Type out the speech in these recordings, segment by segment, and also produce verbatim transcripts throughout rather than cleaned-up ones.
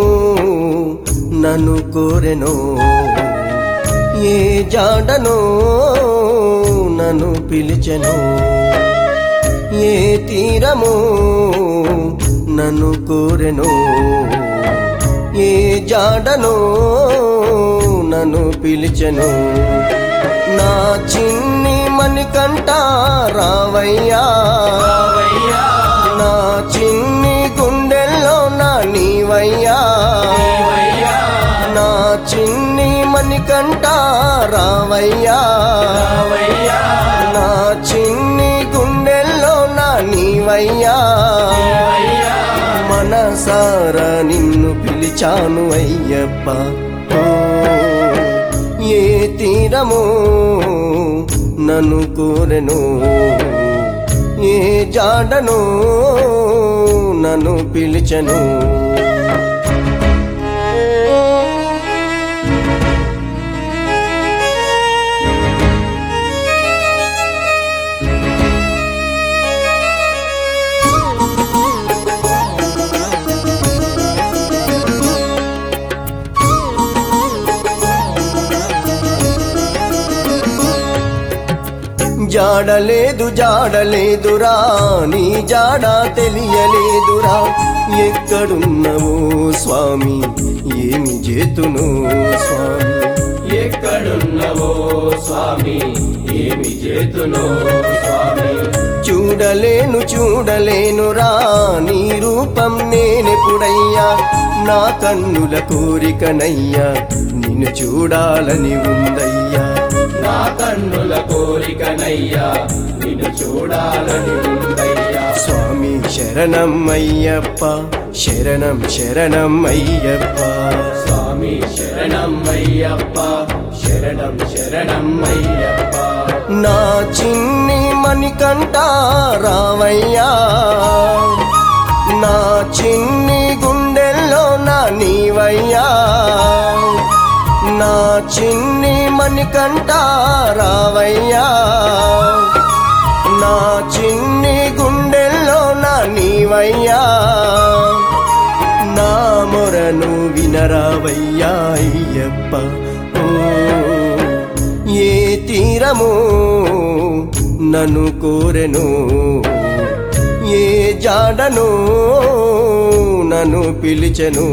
నన్ను కోరెను ఏ జాడనో నన్ను పిలిచెను ఏ తీరము నన్ను కోరెను ఏ జాడనో నన్ను పిలిచెను నా చిన్ని మణికంఠ రావయ్యా నా చిన్ని గుండెల్లో నా నీవయ్యా నా చిన్ని మణికంఠ రావయ్యా నా చిన్ని గుండెల్లో నా నీవయ్యా మనసారా నిన్ను పిలిచాను అయ్యప్ప ఓ, ఏ తీరము నన్ను కోరెను ఏ జాడను నన్ను పిలిచెను జాడలేదు జాడలేదురా నీ జాడ తెలియలేదురా ఎక్కడున్నవో స్వామి ఏమి చేతును స్వామి ఎక్కడున్నవో స్వామి ఏమి చేతునో స్వామి చూడలేను చూడలేనురా నీ రూపం నేనెప్పుడయ్యా నా కన్నుల కోరికనయ్యా నిన్ను చూడాలని ఉందయ్యా నా కన్నుల కోరికనయ్యా నిన్ను చూడాలని ఉందయ్యా స్వామి శరణం అయ్యప్ప శరణం శరణం అయ్యప్ప స్వామి శరణం అయ్యప్ప శరణం శరణం అయ్యప్ప నా చిన్ని మణికంఠ రావయ్యా నా చిన్ని గుండెల్లో నా నీవయ్యా నా చిన్ని మణికంఠ రావయ్యా నా చిన్ని గుండెల్లో నా నీవయ్యా నా మొరను వినరావయ్యా అయ్యప్ప ఓ, ఏ తీరము నన్ను కోరెను ఏ జాడను నన్ను పిలిచెను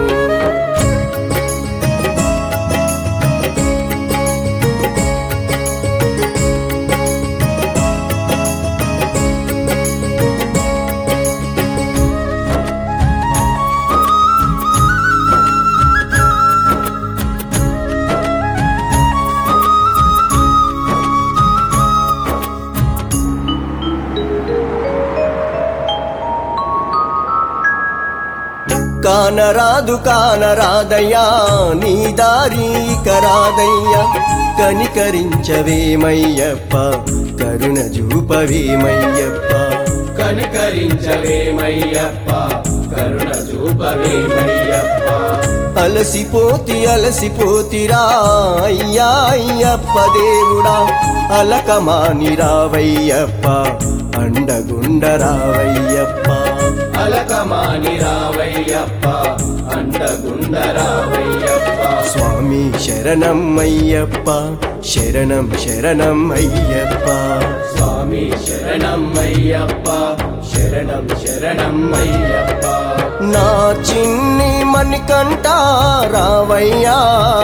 కానరాదు కానరాదయ్యా నీ దారి కరాదయ్యా కనికరించవేమయ్యప్ప కరుణ చూపవేమయ్యప్ప కనికరించవేమయ్యప్ప కరుణ చూపవేమయ్యప్ప అలసిపోతి అలసిపోతిరా అయ్యా అయ్యప్ప దేవుడా అలకమాని రావయ్యప్ప అండగుండరావయ్యప్ప అలకమాని రావయ్యప్ప అండగుండరావయ్యప్ప స్వామి శరణం అయ్యప్ప శరణం శరణం అయ్యప్ప స్వామి శరణం అయ్యప్ప శరణం శరణం అయ్యప్ప నా చిన్ని మణికంఠ రావయ్యా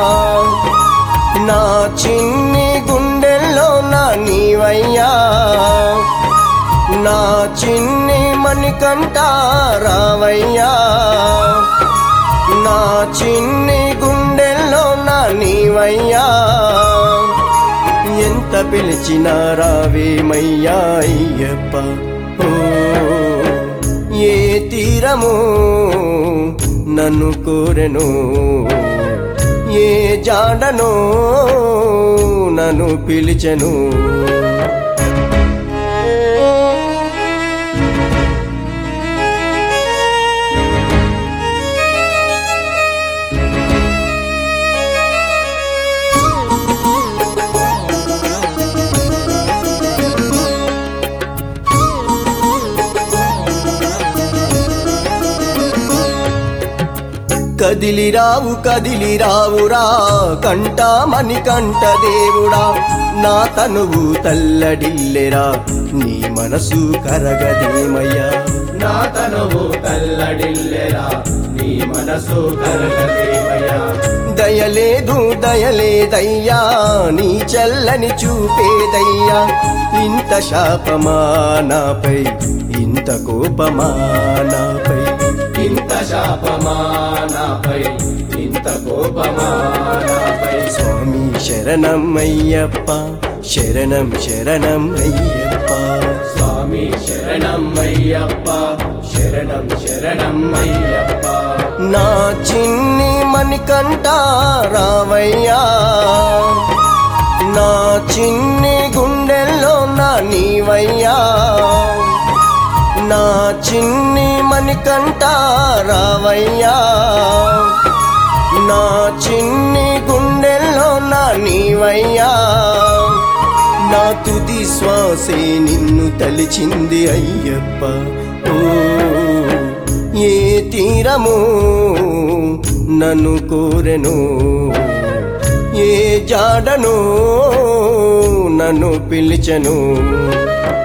నా చిన్ని గుండెల్లో నా నీవయ్యా నా చిన్ని మణికంఠ రావయ్యా నా చిన్ని గుండెల్లో నా నీవయ్యా ఎంత పిలిచినా రావేమయ్యా అయ్యప్ప ఓ, ఏ తీరము నన్ను కోరెను ఏ జాడనో నన్ను పిలిచెను కదిలిరావు కదిలిరావురా కంటామని కంట దేవుడా నా తనువు తల్లడిల్లెరా నీ మనసు కరగదేమయ్యా నా తనువు తల్లడిల్లెరా నీ మనసు కరగదేమయ్యా దయలేదు దయలేదయ్యా నీ చల్లని చూపేదయ్యా ఇంత శాపమా నాపై ఇంత కోపమా నాపై ఇంత శాపమా నాపై ఇంత కోపమా నాపై స్వామి శరణం అయ్యప్ప శరణం శరణం అయ్యప్ప స్వామి శరణం అయ్యప్ప శరణం శరణం అయ్యప్ప నా చిన్ని మణికంఠ రావయ్యా నా చిన్ని గుండెల్లో నా నీవయ్యా నా చిన్ని మణికంఠ రావయ్యా నా చిన్ని గుండెల్లో నా నీవయ్యా నా తుది శ్వాసే నిన్ను తలిచింది అయ్యప్ప ఓ ఏ తీరము నన్ను కోరెను ఏ జాడను నన్ను పిలిచెను